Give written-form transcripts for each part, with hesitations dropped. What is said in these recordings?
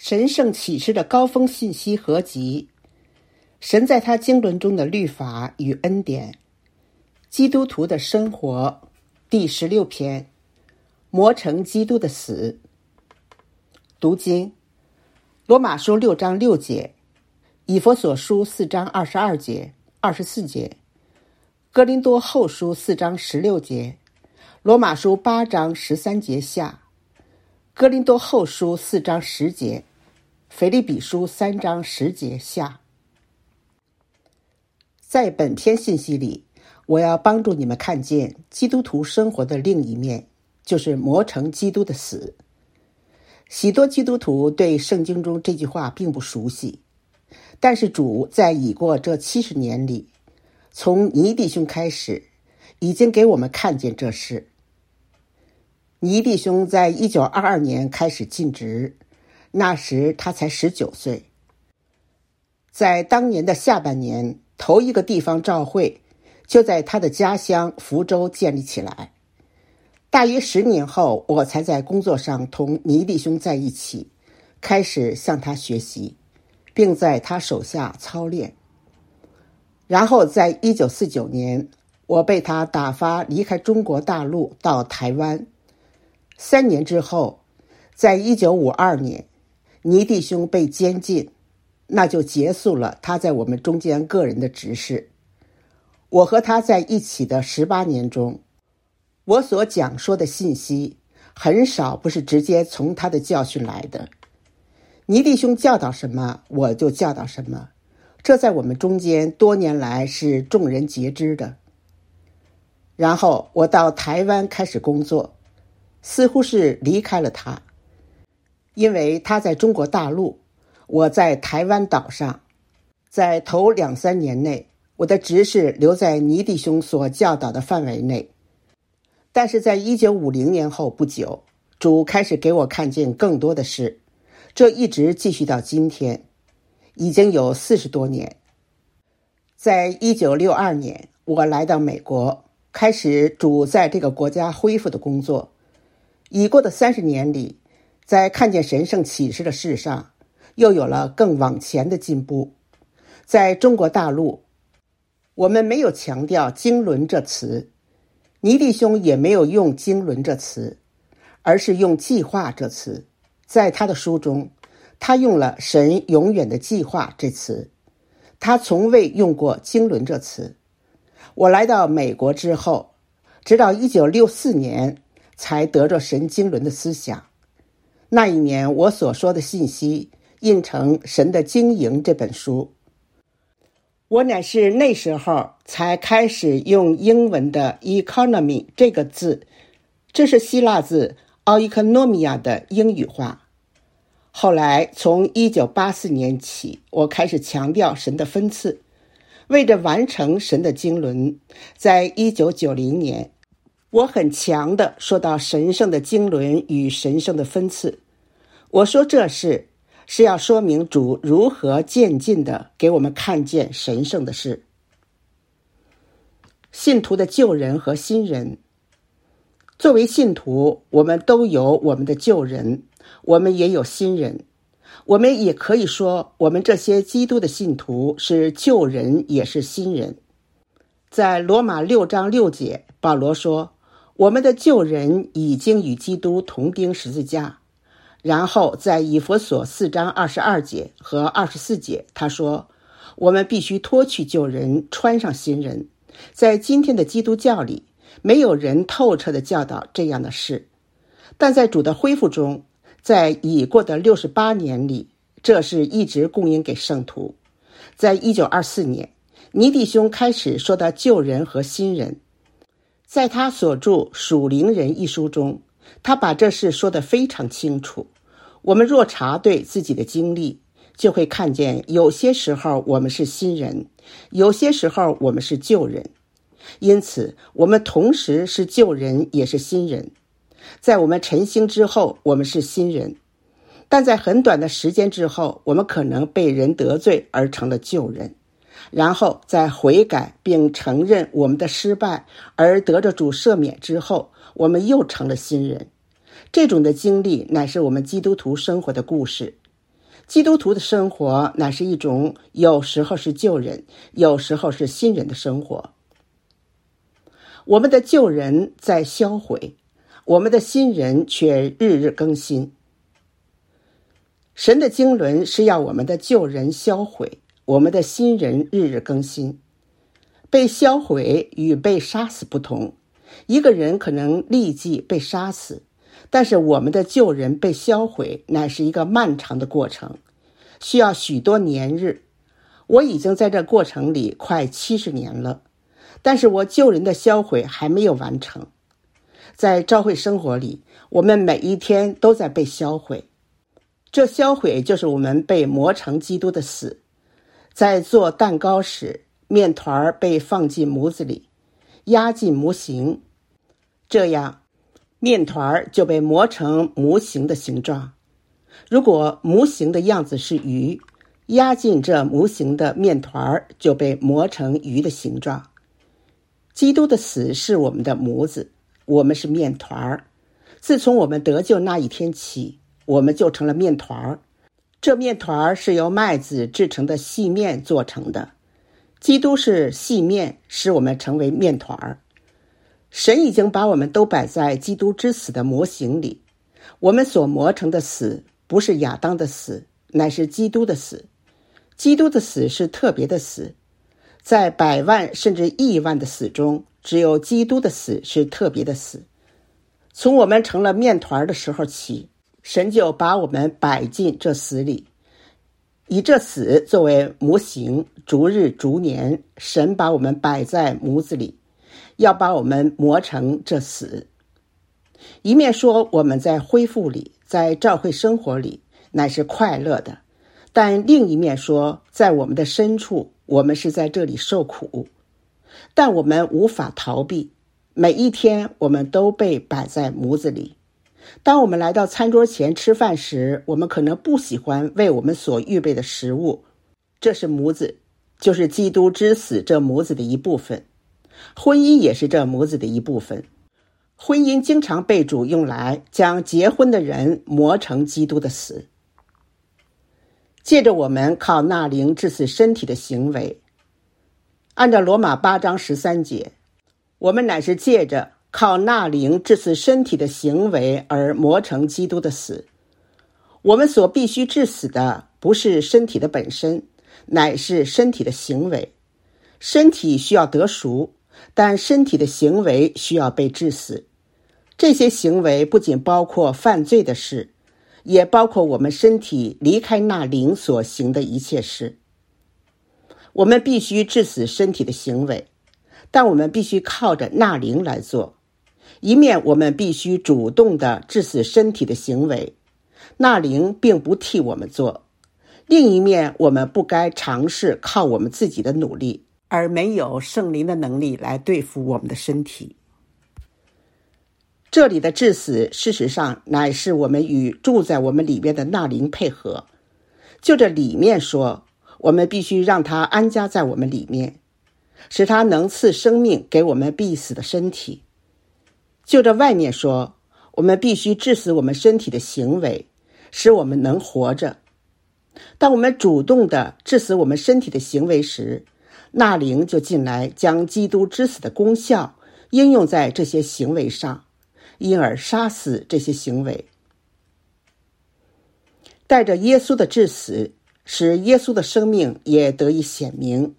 神圣启示的高峰信息合集，神在他经纶中的律法与恩典，基督徒的生活，第16篇，磨成基督的死。读经，罗马书6章6节，以弗所书4章22节、24节，哥林多后书4章16节，罗马书8章13节下，哥林多后书4章10节，腓立比书3章10节下。在本篇信息里，我要帮助你们看见基督徒生活的另一面，就是磨成基督的死。许多基督徒对圣经中这句话并不熟悉，但是主在已过这70年里，从尼弟兄开始，已经给我们看见这事。尼弟兄在1922年开始尽职，那时他才19岁。在当年的下半年，头一个地方教会就在他的家乡福州建立起来。大约10年后，我才在工作上同尼弟兄在一起，开始向他学习，并在他手下操练。然后在1949年，我被他打发离开中国大陆到台湾。3年之后，在1952年，尼弟兄被监禁，那就结束了他在我们中间个人的职事。我和他在一起的18年中，我所讲说的信息很少不是直接从他的教训来的。尼弟兄教导什么，我就教导什么，这在我们中间多年来是众人皆知的。然后我到台湾开始工作，似乎是离开了他，因为他在中国大陆，我在台湾岛上。在头2-3年内，我的职事留在尼弟兄所教导的范围内。但是在1950年后不久，主开始给我看见更多的事，这一直继续到今天，已经有40多年。在1962年，我来到美国，开始主在这个国家恢复的工作。已过的30年里，在看见神圣启示的事上，又有了更往前的进步。在中国大陆，我们没有强调经纶这词，尼弟兄也没有用经纶这词，而是用计划这词。在他的书中，他用了神永远的计划这词，他从未用过经纶这词。我来到美国之后，直到1964年才得着神经纶的思想。那一年我所说的信息印成《神的经营》这本书。我乃是那时候才开始用英文的 economy 这个字，这是希腊字 oikonomia 的英语化。后来从1984年起，我开始强调神的分赐。为着完成神的经纶，在1990年，我很强地说到神圣的经纶与神圣的分赐。我说这是要说明主如何渐进地给我们看见神圣的事。信徒的旧人和新人。作为信徒，我们都有我们的旧人，我们也有新人。我们也可以说，我们这些基督的信徒是旧人也是新人。在罗马6章6节，保罗说，我们的旧人已经与基督同钉十字架。然后在以弗所4章22节和24节，他说，我们必须脱去旧人，穿上新人。在今天的基督教里，没有人透彻地教导这样的事，但在主的恢复中，在已过的68年里，这是一直供应给圣徒。在1924年，尼弟兄开始说到旧人和新人。在他所著《属灵人》一书中，他把这事说得非常清楚。我们若查对自己的经历，就会看见有些时候我们是新人，有些时候我们是旧人。因此，我们同时是旧人也是新人。在我们晨兴之后，我们是新人，但在很短的时间之后，我们可能被人得罪而成了旧人。然后在悔改并承认我们的失败而得着主赦免之后，我们又成了新人。这种的经历乃是我们基督徒生活的故事。 基督徒的生活乃是一种有时候是旧人，有时候是新人的生活。我们的旧人在销毁，我们的新人却日日更新。神的经纶是要我们的旧人销毁，我们的新人日日更新。被销毁与被杀死不同，一个人可能立即被杀死，但是我们的旧人被销毁乃是一个漫长的过程，需要许多年日。我已经在这过程里快70年了，但是我旧人的销毁还没有完成。在教会生活里，我们每一天都在被销毁，这销毁就是我们被磨成基督的死。在做蛋糕时，面团被放进模子里，压进模型，这样面团就被磨成模型的形状。如果模型的样子是鱼，压进这模型的面团就被磨成鱼的形状。基督的死是我们的模子，我们是面团。自从我们得救那一天起，我们就成了面团。这面团是由麦子制成的细面做成的。基督是细面，使我们成为面团。神已经把我们都摆在基督之死的模型里。我们所磨成的死不是亚当的死，乃是基督的死。基督的死是特别的死，在100万甚至1万的死中，只有基督的死是特别的死。从我们成了面团的时候起，神就把我们摆进这死里，以这死作为模型，逐日逐年，神把我们摆在模子里，要把我们磨成这死。一面说我们在恢复里，在教会生活里乃是快乐的，但另一面说在我们的深处，我们是在这里受苦。但我们无法逃避，每一天我们都被摆在模子里。当我们来到餐桌前吃饭时，我们可能不喜欢为我们所预备的食物，这是模子，就是基督之死这模子的一部分。婚姻也是这模子的一部分。婚姻经常被主用来将结婚的人磨成基督的死。借着我们靠纳灵致死身体的行为，按照罗马8章13节，我们乃是借着靠纳灵致死身体的行为而磨成基督的死。我们所必须致死的不是身体的本身，乃是身体的行为。身体需要得赎，但身体的行为需要被致死。这些行为不仅包括犯罪的事，也包括我们身体离开那灵所行的一切事。我们必须致死身体的行为，但我们必须靠着那灵来做。一面我们必须主动地致死身体的行为，那灵并不替我们做；另一面我们不该尝试靠我们自己的努力，而没有圣灵的能力来对付我们的身体。这里的致死事实上乃是我们与住在我们里面的那灵配合。就这里面说，我们必须让它安家在我们里面，使它能赐生命给我们必死的身体。就这外面说，我们必须致死我们身体的行为，使我们能活着。当我们主动地致死我们身体的行为时，那灵就进来将基督之死的功效应用在这些行为上，因而杀死这些行为。带着耶稣的致死，使耶稣的生命也得以显明。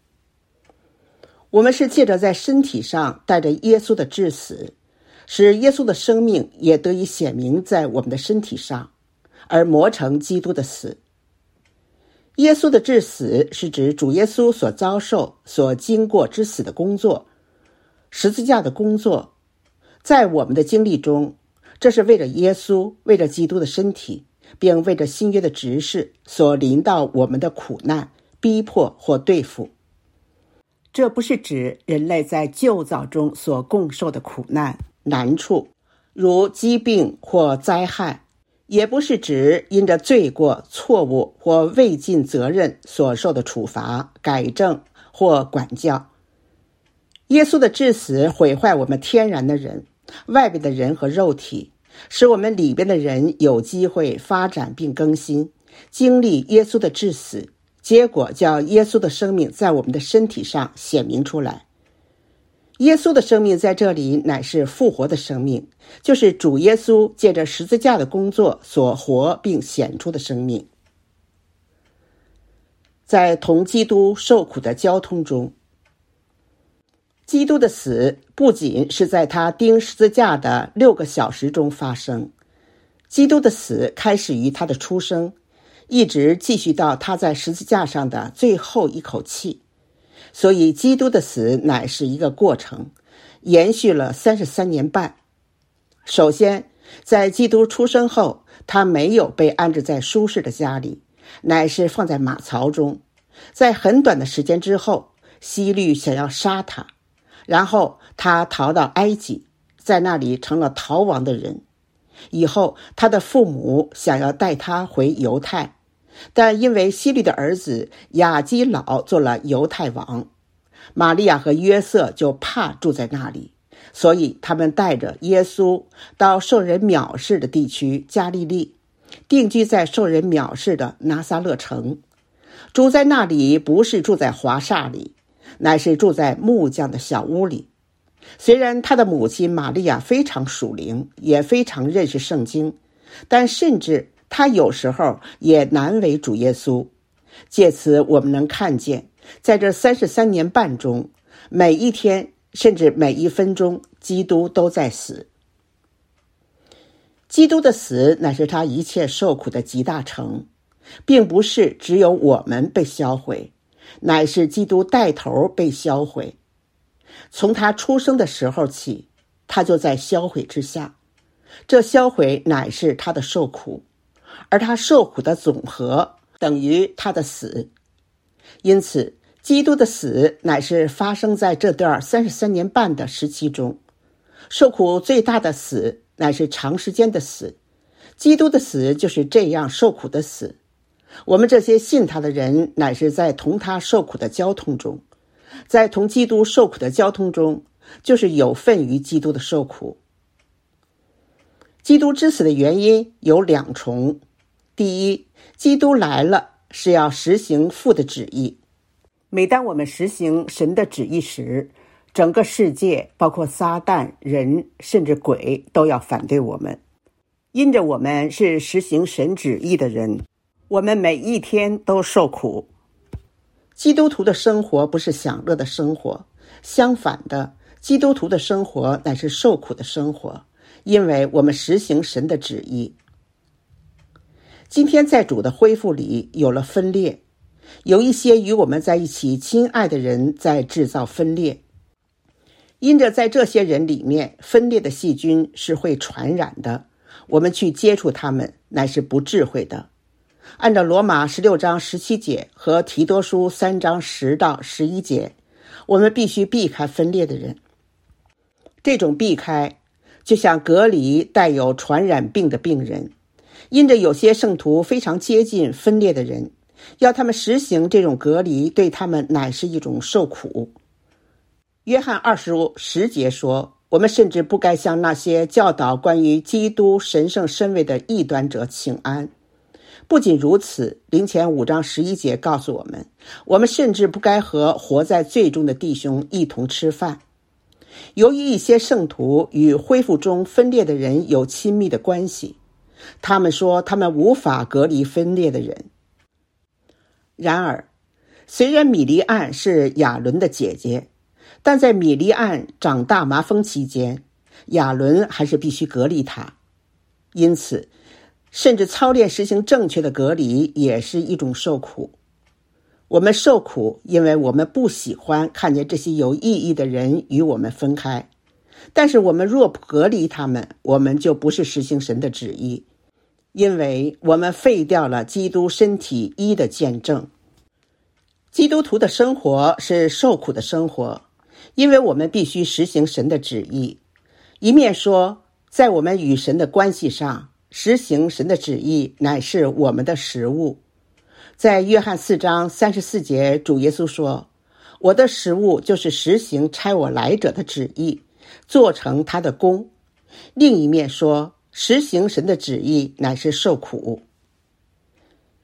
我们是借着在身体上带着耶稣的致死，使耶稣的生命也得以显明在我们的身体上，而磨成基督的死。耶稣的致死是指主耶稣所遭受、所经过之死的工作，十字架的工作。在我们的经历中，这是为了耶稣，为了基督的身体，并为着新约的执事所临到我们的苦难、逼迫或对付。这不是指人类在旧造中所共受的苦难、难处，如疾病或灾害，也不是指因着罪过、错误或未尽责任所受的处罚、改正或管教。耶稣的致死毁坏我们天然的人、外边的人和肉体，使我们里边的人有机会发展并更新， 经历耶稣的致死，结果叫耶稣的生命在我们的身体上显明出来。耶稣的生命在这里乃是复活的生命，就是主耶稣借着十字架的工作所活并显出的生命。在同基督受苦的交通中，基督的死不仅是在他钉十字架的6个小时中发生，基督的死开始于他的出生，一直继续到他在十字架上的最后一口气。所以基督的死乃是一个过程，延续了33年半。首先，在基督出生后，他没有被安置在舒适的家里，乃是放在马槽中。在很短的时间之后，希律想要杀他，然后他逃到埃及，在那里成了逃亡的人。以后他的父母想要带他回犹太，但因为希律的儿子亚基老做了犹太王，玛利亚和约瑟就怕住在那里，所以他们带着耶稣到受人藐视的地区加利利，定居在受人藐视的拿撒勒城。住在那里不是住在华厦里，乃是住在木匠的小屋里。虽然他的母亲玛利亚非常属灵，也非常认识圣经，但甚至他有时候也难为主耶稣。借此我们能看见，在这33年半中，每一天甚至每一分钟，基督都在死。基督的死乃是他一切受苦的集大成，并不是只有我们被销毁，乃是基督带头被销毁。从他出生的时候起，他就在销毁之下，这销毁乃是他的受苦，而他受苦的总和等于他的死。因此基督的死乃是发生在这段33年半的时期中。受苦最大的死乃是长时间的死，基督的死就是这样受苦的死。我们这些信他的人乃是在同他受苦的交通中，在同基督受苦的交通中，就是有份于基督的受苦。基督之死的原因有2重。第一，基督来了是要实行父的旨意。每当我们实行神的旨意时，整个世界包括撒旦、人甚至鬼都要反对我们。因着我们是实行神旨意的人，我们每一天都受苦。基督徒的生活不是享乐的生活，相反的，基督徒的生活乃是受苦的生活，因为我们实行神的旨意。今天在主的恢复里有了分裂，有一些与我们在一起亲爱的人在制造分裂。因着在这些人里面，分裂的细菌是会传染的，我们去接触他们乃是不智慧的。按照罗马16章17节和提多书3章10到11节，我们必须避开分裂的人。这种避开就像隔离带有传染病的病人。因着有些圣徒非常接近分裂的人，要他们实行这种隔离，对他们乃是一种受苦。约翰2书10节说，我们甚至不该向那些教导关于基督神圣身位的异端者请安。不仅如此，林前5章11节告诉我们，我们甚至不该和活在罪中的弟兄一同吃饭。由于一些圣徒与恢复中分裂的人有亲密的关系，他们说他们无法隔离分裂的人。然而，虽然米利暗是亚伦的姐姐，但在米利暗长大麻风期间，亚伦还是必须隔离她。因此，甚至操练实行正确的隔离也是一种受苦。我们受苦，因为我们不喜欢看见这些有意义的人与我们分开。但是我们若不隔离他们，我们就不是实行神的旨意，因为我们废掉了基督身体一的见证。基督徒的生活是受苦的生活，因为我们必须实行神的旨意。一面说，在我们与神的关系上，实行神的旨意乃是我们的食物。在约翰4章34节，主耶稣说，我的食物就是实行差我来者的旨意，做成他的功。另一面说，实行神的旨意乃是受苦。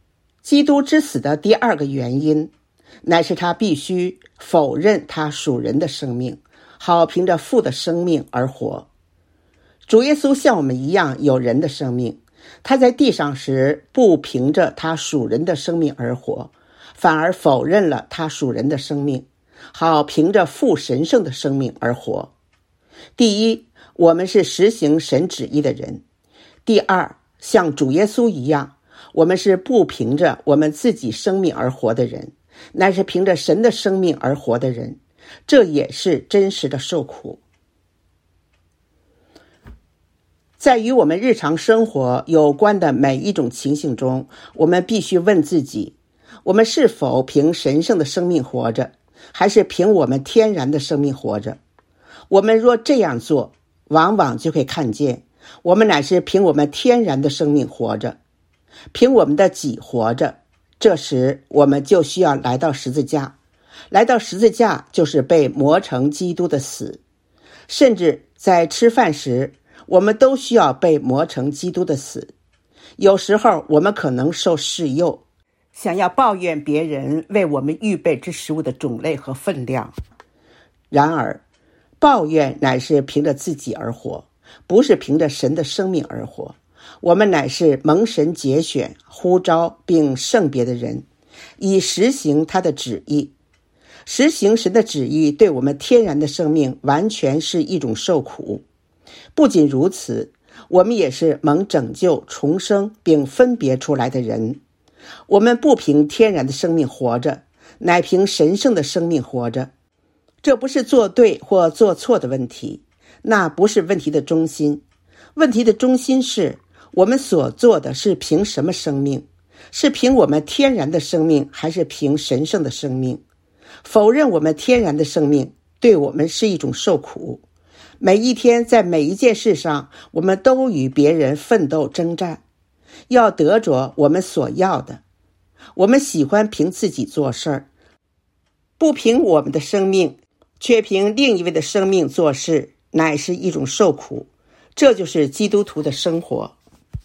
基督之死的第二个原因，乃是他必须否认他属人的生命，好凭着父的生命而活。主耶稣像我们一样有人的生命，他在地上时不凭着他属人的生命而活，反而否认了他属人的生命，好凭着父神圣的生命而活。第一，我们是实行神旨意的人；第二，像主耶稣一样，我们是不凭着我们自己生命而活的人，乃是凭着神的生命而活的人，这也是真实的受苦。在与我们日常生活有关的每一种情形中，我们必须问自己，我们是否凭神圣的生命活着，还是凭我们天然的生命活着？我们若这样做，往往就会看见，我们乃是凭我们天然的生命活着，凭我们的己活着。这时我们就需要来到十字架，来到十字架就是被磨成基督的死。甚至在吃饭时，我们都需要被磨成基督的死。有时候我们可能受试诱，想要抱怨别人为我们预备之食物的种类和分量。然而抱怨乃是凭着自己而活，不是凭着神的生命而活。我们乃是蒙神节选、呼召并圣别的人，以实行他的旨意。实行神的旨意对我们天然的生命完全是一种受苦。不仅如此，我们也是蒙拯救、重生并分别出来的人。我们不凭天然的生命活着，乃凭神圣的生命活着。这不是做对或做错的问题，那不是问题的中心。问题的中心是我们所做的是凭什么生命？是凭我们天然的生命，还是凭神圣的生命？否认我们天然的生命，对我们是一种受苦。每一天，在每一件事上，我们都与别人奋斗征战，要得着我们所要的。我们喜欢凭自己做事儿，不凭我们的生命，却凭另一位的生命做事，乃是一种受苦。这就是基督徒的生活。